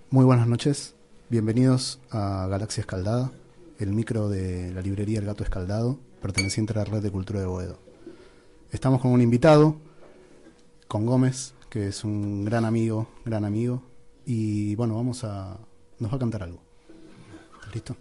Muy buenas noches, bienvenidos a Galaxia Escaldada, el micro de la librería El Gato Escaldado, perteneciente a la Red de Cultura de Boedo. Estamos con un invitado, con Gómez, que es un gran amigo, y bueno, nos va a cantar algo. ¿Estás listo?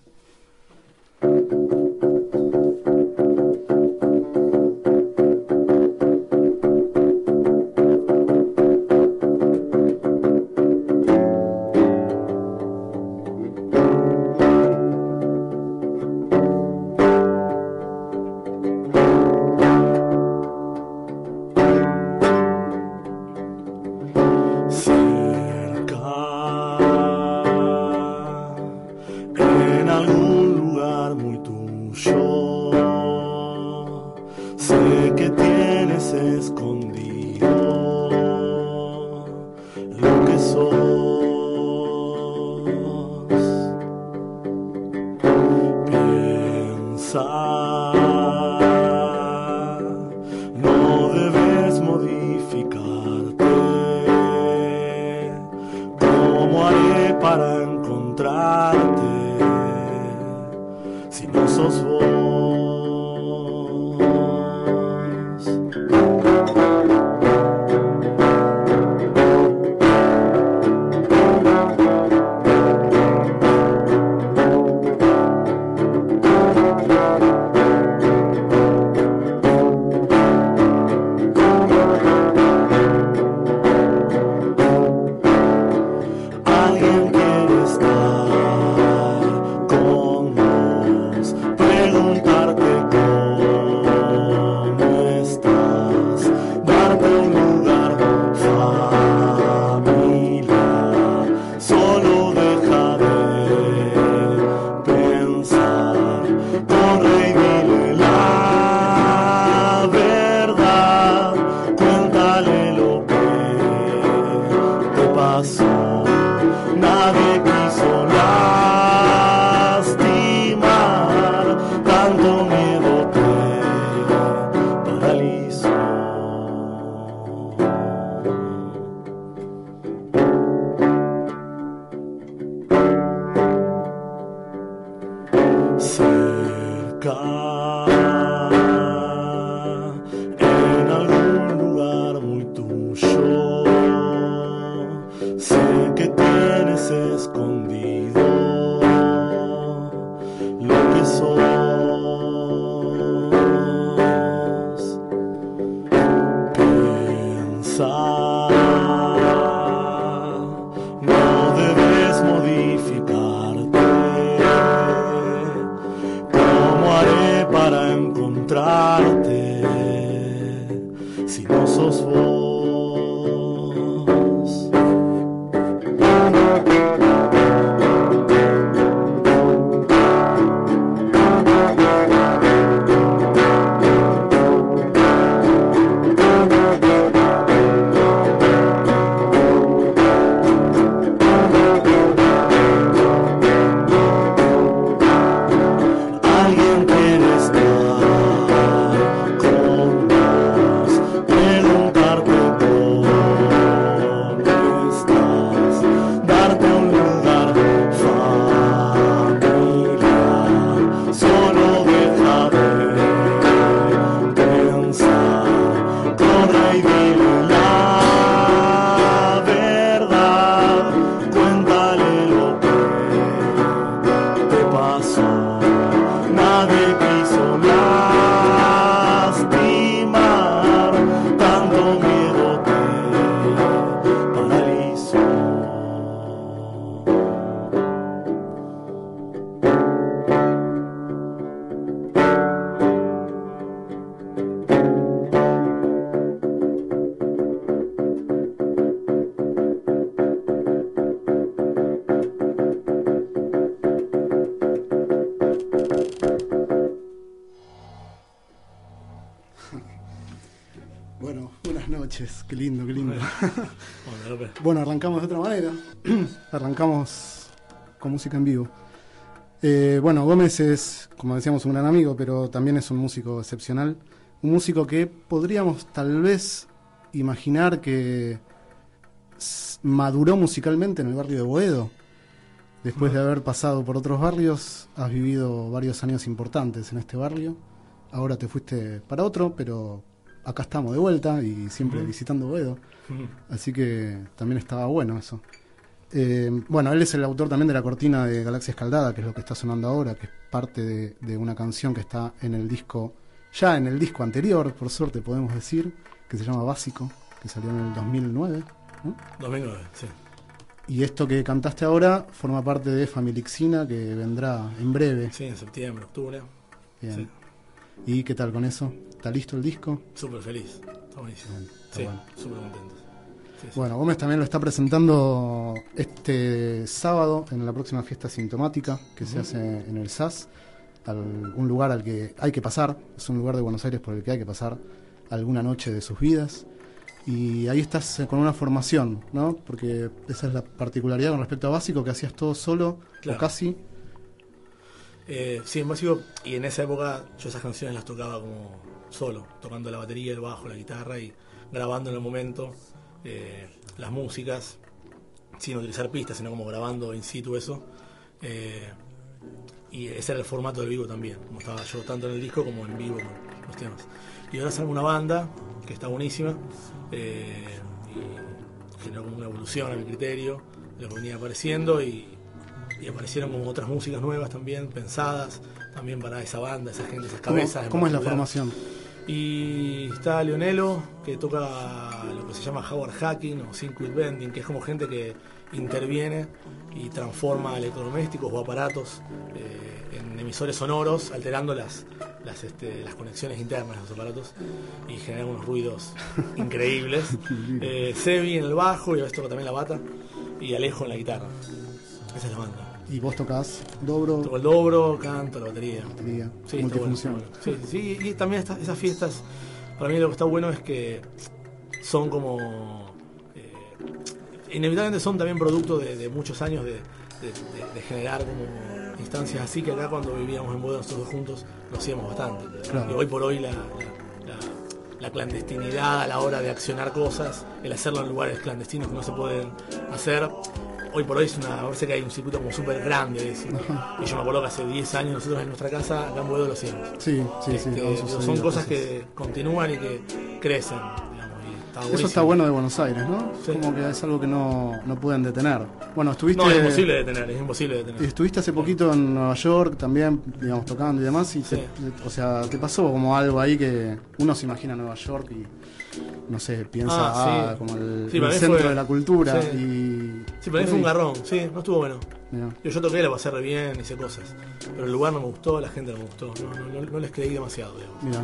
Qué lindo. Bueno, arrancamos de otra manera. Arrancamos con música en vivo. Bueno, Gómez es, como decíamos, un gran amigo, pero también es un músico excepcional. Un músico que podríamos tal vez imaginar que maduró musicalmente en el barrio de Boedo. Después de haber pasado por otros barrios, has vivido varios años importantes en este barrio. Ahora te fuiste para otro, pero acá estamos de vuelta y siempre visitando Boedo. Así que también estaba bueno eso. Bueno, él es el autor también de la cortina de Galaxia Escaldada, que es lo que está sonando ahora, que es parte de una canción que está en el disco, ya en el disco anterior, por suerte podemos decir, que se llama Básico, que salió en el 2009, ¿no? 2009, sí. Y esto que cantaste ahora forma parte de Familixina, que vendrá en breve. Sí, en septiembre, octubre. Bien. Sí. ¿Y qué tal con eso? ¿Está listo el disco? Súper feliz, está buenísimo. Bien, está Sí, bueno. súper contento. Sí, sí. Bueno, Gómez también lo está presentando este sábado en la próxima fiesta sintomática que se hace en el SAS, un lugar al que hay que pasar, es un lugar de Buenos Aires por el que hay que pasar alguna noche de sus vidas. Y ahí estás con una formación, ¿no? Porque esa es la particularidad con respecto a Básico, que hacías todo solo, Claro. o casi. Sí, en Básico, y en esa época yo esas canciones las tocaba como solo, tocando la batería, el bajo, la guitarra y grabando en el momento las músicas, sin utilizar pistas, sino como grabando in situ eso. Y ese era el formato del vivo también, como estaba yo tanto en el disco como en vivo con los temas. Y ahora salgo una banda que está buenísima y generó como una evolución a mi criterio de lo que venía apareciendo y aparecieron como otras músicas nuevas también, pensadas también para esa banda, esa gente, esas cabezas. ¿Cómo es la particular. formación? Y está Leonelo, que toca lo que se llama Howard Hacking o Sync Bending, que es como gente que interviene y transforma electrodomésticos o aparatos en emisores sonoros, alterando las conexiones internas de los aparatos y genera unos ruidos increíbles. Sebi en el bajo, y a veces toca también la bata, y Alejo en la guitarra. Esa es la banda. ¿Y vos tocás dobro? Toco el dobro, canto, la batería. Sí, Multifunción. está bueno. Sí, y también esas fiestas, para mí lo que está bueno es que son como... inevitablemente son también producto de muchos años de generar como instancias así, que acá cuando vivíamos en Boedo nosotros juntos lo hacíamos bastante. Claro. Y hoy por hoy la clandestinidad a la hora de accionar cosas, el hacerlo en lugares clandestinos que no se pueden hacer, hoy por hoy es parece que hay un circuito como súper grande de eso. Y yo me acuerdo que hace 10 años nosotros en nuestra casa acá en Boedo lo hacíamos. Sí. Son cosas que continúan y que crecen, digamos, y está Eso buenísimo. está bueno de Buenos Aires, ¿no? Sí. Como que es algo que no pueden detener. Bueno, estuviste... No, es imposible de detener. Estuviste hace poquito en Nueva York también, digamos, tocando y demás, y Sí. o sea, te pasó como algo ahí que uno se imagina Nueva York y, no sé, piensa, Sí. como el Sí, para mí centro fue- de la cultura. sí. Y Sí, para mí fue un garrón, sí, no estuvo bueno. Mirá. Yo toqué, la pasé re bien, hice cosas. Pero el lugar no me gustó, la gente no me gustó. No les creí demasiado, digamos. Mirá.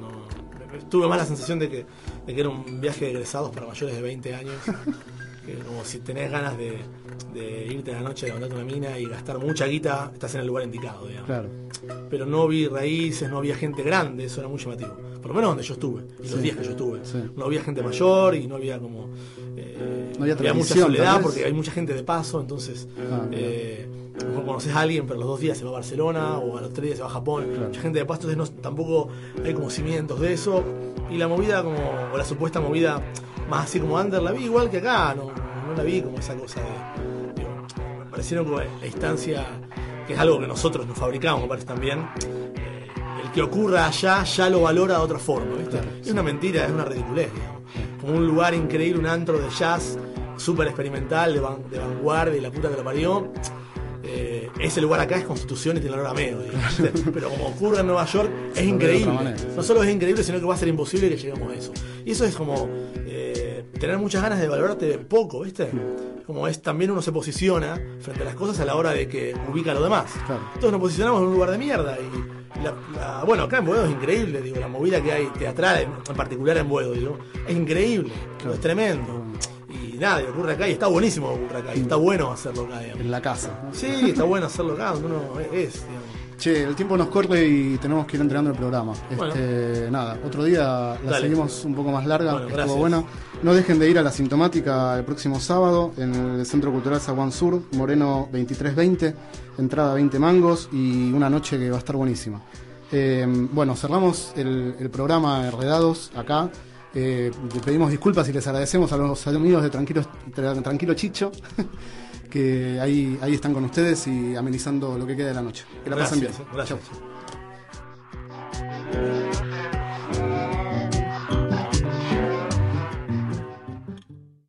Tuve más la sensación de que era un viaje de egresados para mayores de 20 años. Que como si tenés ganas de irte a la noche, levantarte una mina y gastar mucha guita, estás en el lugar indicado, digamos. Claro. Pero no vi raíces, no había gente grande, eso era muy llamativo. Por lo menos donde yo estuve, y los Sí. días que yo estuve. Sí. No había gente mayor y no había como... No había mucha tradición, soledad tal vez. porque hay mucha gente de paso, entonces... Mira. a lo mejor conoces a alguien, pero los 2 días se va a Barcelona o a los 3 días se va a Japón. Claro. Mucha gente de paso, entonces tampoco hay como cimientos de eso. Y la movida o la supuesta movida más así como under la vi igual que acá, no la vi como esa cosa de... me parecieron como la instancia, que es algo que nosotros nos fabricamos, me parece también. El que ocurra allá ya lo valora de otra forma, ¿viste? Claro, Es una mentira, es una ridiculez, digamos. Como un lugar increíble, un antro de jazz súper experimental, de vanguardia y la puta que lo parió. Ese lugar acá es Constitución y tiene olor a medio, digamos, ¿viste? Pero como ocurre en Nueva York es increíble. No solo es increíble, sino que va a ser imposible que lleguemos a eso. Y eso es como tener muchas ganas de valorarte poco, ¿viste? Como es también uno se posiciona frente a las cosas a la hora de que ubica a lo demás. Claro. Entonces nos posicionamos en un lugar de mierda y bueno, acá en Boedo es increíble, digo, la movida que hay teatral, en particular en Boedo, digo, es increíble, Claro. es tremendo. Y nada, y ocurre acá y está buenísimo que ocurre acá y está bueno hacerlo acá, digamos. En la casa, ¿no? Sí, está bueno hacerlo acá, donde uno es, digamos. Che, el tiempo nos corre y tenemos que ir entregando el programa. Bueno. Nada, otro día la Dale. seguimos un poco más larga. Bueno, Estuvo gracias. bueno. No dejen de ir a la Sintomática el próximo sábado en el Centro Cultural Zaguán Sur, Moreno 2320, entrada 20 mangos y una noche que va a estar buenísima. Bueno, cerramos el programa Enredados acá Le pedimos disculpas y les agradecemos a los amigos de Tranquilo Chicho, que ahí están con ustedes y amenizando lo que queda de la noche. Que la pasen bien. Gracias. Chau.